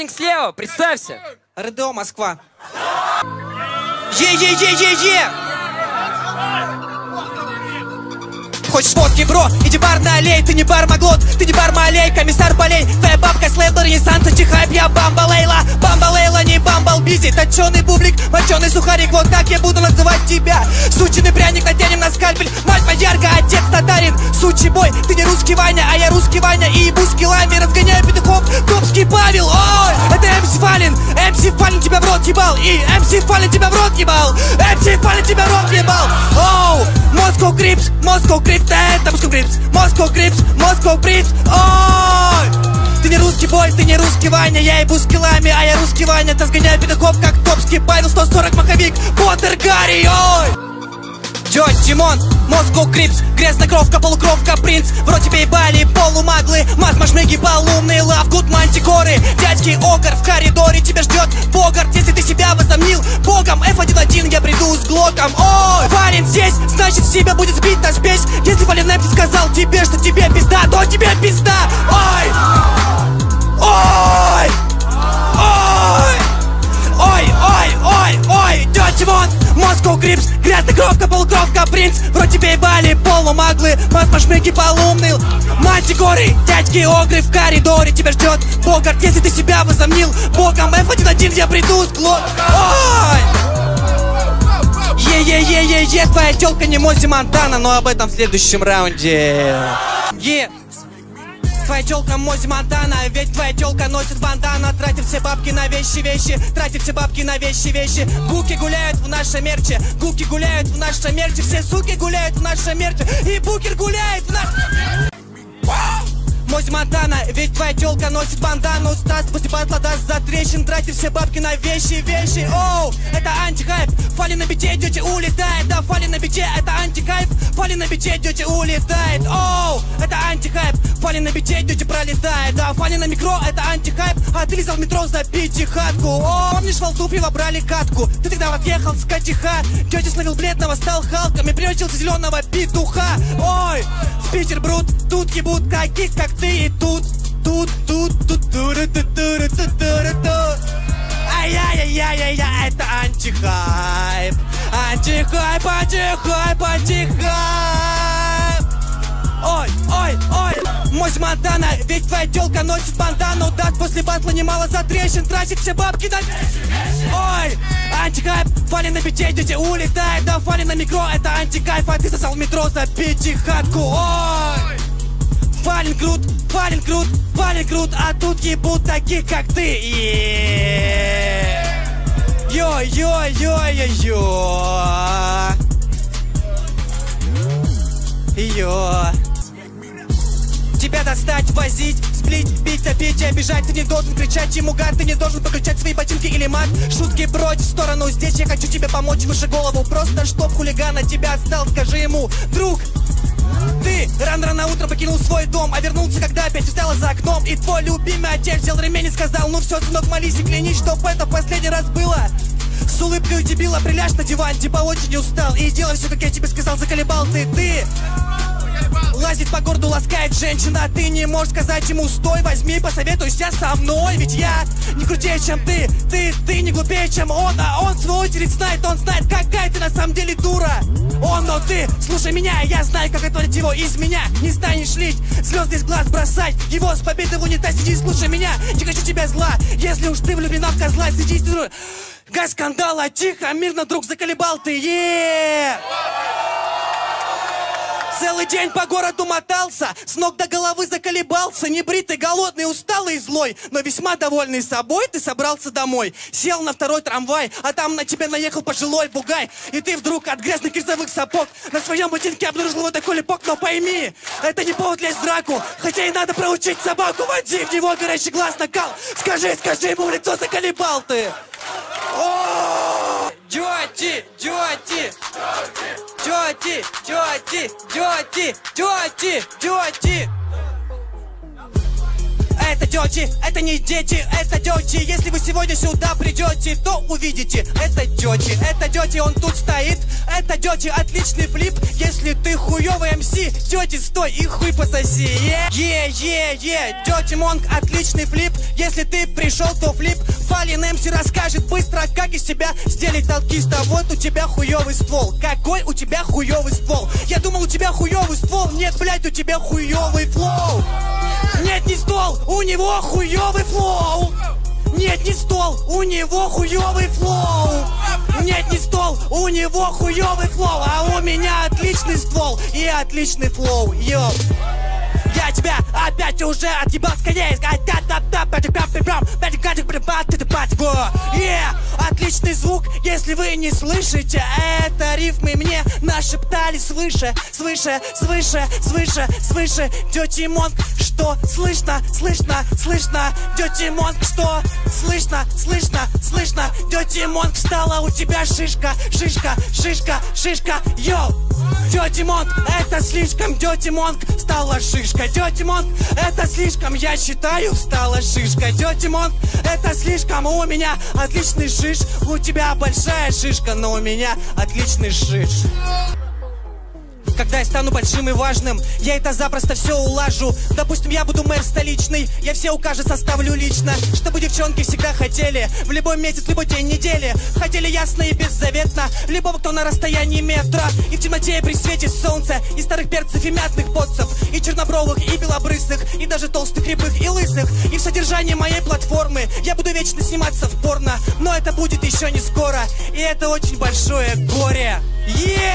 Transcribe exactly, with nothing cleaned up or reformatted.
Гаишник слева, представься. РДО Москва. Е-е-е-е-е! Хочешь водки, бро? Иди бар налей, ты не бармаглот, ты не бармалей, комиссар полей. Твоя бабка с лейбла Ренессанса, чихайп, я бамбалейла. Бамбалейла, не бамбалбизи, точеный бублик, моченый сухарик, вот так я буду называть тебя. Сучиный пряник натянем на скальпель, мать ярко, отец татарин. Сучий бой, ты не русский Ваня, а я русский Ваня. И ебу скиллами, разгоняю петухов, Топский Павел. Ой, это МС Фалин, МС Фалин тебя в рот ебал. И МС Фалин тебя в рот ебал, МС Фалин тебя в рот ебал. Оу, Moscow Crips, Moscow Crips, это Moscow Crips, Moscow Crips, Moscow Crips. Ой, ты не русский бой, ты не русский Ваня, я ебу скиллами, а я русский Ваня. Ты сгоняю петухов, как Топский Павел, сто сорок маховик, Поттер Гарри. Ой, Джо, Димон, Moscow Crips, грязнокровка, полукровка, принц. В рот тебе ебали полумаглы, маз-машмыги, полумные, лав, гуд, мантикоры. Дядьки Огар в коридоре тебя ждет Богарт. Если ты себя возомнил богом, эф один один, я приду с глоком. Ой, Вален здесь, значит себя будет сбить на спесь. Если Вален Эмси сказал тебе, что тебе пизда, то тебе пизда. Ой, ой, ой, ой, ой, ой, ой, Джо, Димон, Moscow Crips, грязнокровка, полукровка, принц. В рот тебе ебали полумаглы, маз-машмыги, полумные, мантикоры. Дядьки Огры в коридоре тебя ждет Богарт. Если ты себя возомнил богом, эф один один, я приду с глок. Ой! Е-е-е-е-е, твоя тёлка не Мози Монтана, но об этом в следующем раунде. Е, твоя тёлка Мози Монтана, ведь твоя тёлка носит бандана. Тратит все бабки на вещи-вещи, тратит все бабки на вещи-вещи. Буки гуляют в нашем мерче, гуки гуляют в нашем мерче. Все суки гуляют в нашем мерче, и букер гуляет в нашем... Мози Монтана, ведь твоя тёлка носит бандану. Стас после батла даст за трещин, тратит все бабки на вещи, вещи. Оу, это антихайп, Фали на бите, идете улетает. Да, Фали на бите, это антихайп, Фали на бите, идете улетает. Оу, это антихайп, Фали на бите, идете пролетает. Да, Фали на микро, это антихайп, а ты лизал в метро за пятихатку. О, помнишь, в Алтуфьево брали катку, ты тогда отъехал с катиха. Тётя словил бледного, стал Халком и превратился в зеленого петуха. Ой, в Питер брут, тут ебут таких, как ты. И тут, тут, тут, тут, тут, тут, тут, тут, тут, тут. Ай-яй-яй-яй-яй, это антихайп. Антихайп, антихайп, антихайп. Ой, ой, ой, Мози Монтана, ведь твоя тёлка носит бандану. Даст после батла немало за трещин, тратит все бабки на... Ой, антихайп, Фали на бите, идете улетает. Да, Фали на микро, это антикайф, а ты сосал в метро за пятихатку. Ой, Фалин крут, Фалин крут, Фалин крут, а тут ебут таких, как ты. Йо-йо-йо-йо-йо. Йо. Тебя достать, возить, сплить, бить, топить и обижать. Ты не должен кричать ему гад, ты не должен подключать свои ботинки или мат. Шутки брось в сторону, здесь я хочу тебе помочь выше голову. Просто чтоб хулиган от тебя отстал, скажи ему, друг. Ты рано-рано утром покинул свой дом, а вернулся, когда опять устала за окном. И твой любимый отец взял ремень и сказал: ну все, сынок, молись и клянись, чтоб это в последний раз было. С улыбкой у дебила приляжь на диван, типа очень устал. И делай все, как я тебе сказал, заколебал ты, ты. Лазит по городу, ласкает женщина, ты не можешь сказать ему: стой, возьми, посоветуйся со мной. Ведь я не крутее, чем ты, ты, ты не глупее, чем он. А он свой очередь знает, он знает, какая ты на самом деле дура. Он, но ты, слушай меня, я знаю, как отводить его из меня. Не станешь лить, слезы из глаз бросать, его с победой в унитаз, сиди, слушай меня. Не хочу тебя зла, если уж ты влюблена в козла, сиди, сиди. Газ скандала, тихо, мирно, друг, заколебал ты, е. Целый день по городу мотался, с ног до головы заколебался. Небритый, голодный, усталый и злой, но весьма довольный собой ты собрался домой. Сел на второй трамвай, а там на тебя наехал пожилой бугай. И ты вдруг от грязных кирзовых сапог на своем ботинке обнаружил вот такой липок. Но пойми, это не повод лезть в драку, хотя и надо проучить собаку. Води в него горящий глаз накал. Скажи, скажи ему в лицо, заколебал ты. Джоти, Джоти, Джоти, Джоти, Джоти, Джоти, Джоти. Это Это дети, это не дети, это дети. Если вы сегодня сюда придете, то увидите. Это дети, это дети, он тут стоит. Это дети, отличный флип. Если ты хуёвый эм си, дети, стой и хуй пососи. Е, е, е, дети Монк, отличный флип. Если ты пришел, то флип. Фалин эм си расскажет быстро, как из себя сделать танкиста. Вот у тебя хуёвый ствол. Какой у тебя хуёвый ствол? Я думал, у тебя хуёвый ствол. Нет, блядь, у тебя хуёвый флоу. Нет, не ствол, у него хуёвый флоу. Нет, не стол, у него хуёвый флоу. Нет, не стол, у него хуёвый флоу. А у меня отличный ствол и отличный флоу. Йоу. Я тебя опять уже отъебал скорее. Yeah, отличный звук, если вы не слышите. Это рифмы мне нашептали свыше, свыше, свыше, свыше, свыше. Дети Монк, что слышно, слышно, слышно. Дети Монк, что слышно, слышно, слышно. Дети Монк, встала у тебя шишка, шишка, шишка, шишка. Йоу. Дети Монк, это слишком. Дети Монк, стала шишка. Дети Монк, это слишком. Я считаю, стала шишка. Дети Монк, это слишком. У меня отличный шиш. У тебя большая шишка, но у меня отличный шиш. Когда я стану большим и важным, я это запросто все улажу. Допустим, я буду мэр столичный, я все укажи составлю лично. Чтобы девчонки всегда хотели, в любой месяц, в любой день недели. Хотели ясно и беззаветно, любого, кто на расстоянии метра. И в темноте, и при свете солнца, и старых перцев, и мятных потцев, и чернобровых, и белобрысых, и даже толстых, рябых, и лысых. И в содержании моей платформы я буду вечно сниматься в порно. Но это будет еще не скоро, и это очень большое горе. Yeah!